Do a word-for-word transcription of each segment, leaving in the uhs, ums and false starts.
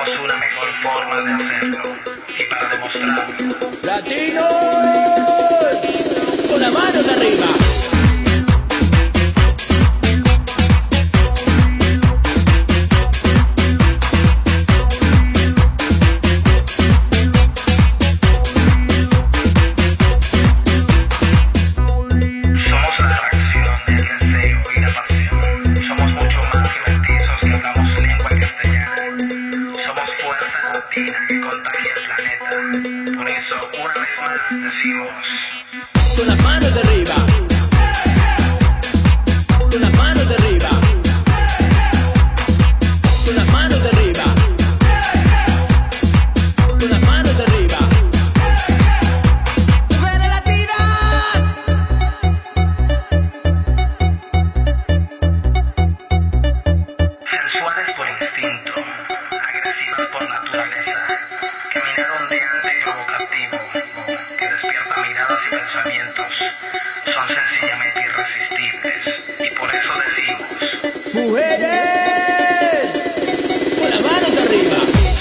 tenemos una mejor forma de hacerlo y para demostrarlo. ¡Latinos! ¡Con las manos arriba! Que contagia el planeta. Por eso, una vez más, decimos: con las manos de arriba. Con las manos de arriba. Con las manos de arriba. Con las manos de arriba. ¡Mujeres latinas! Sensuales por instinto, agresivas por naturaleza, caminar ondeante y provocativo, que despierta miradas y pensamientos, son sencillamente irresistibles, y por eso decimos: ¡mujeres! ¡Con las manos de arriba!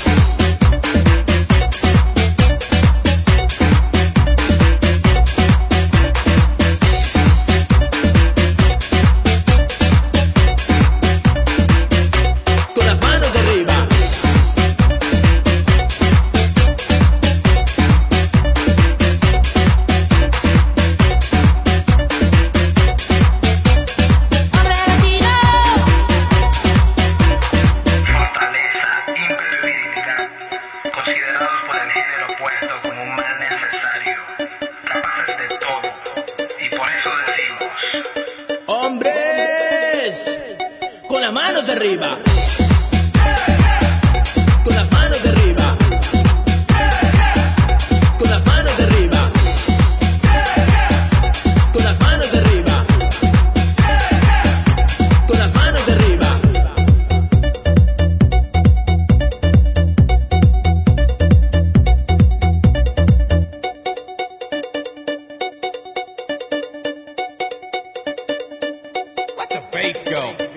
Con las manos de arriba. Considerados por el género opuesto como un mal necesario, capaces de todo, y por eso decimos: ¡hombres! ¡Con las manos de arriba! Con las manos de arriba. Con las manos de arriba. Con las manos de arriba. Con las manos de arriba. Let the bass go.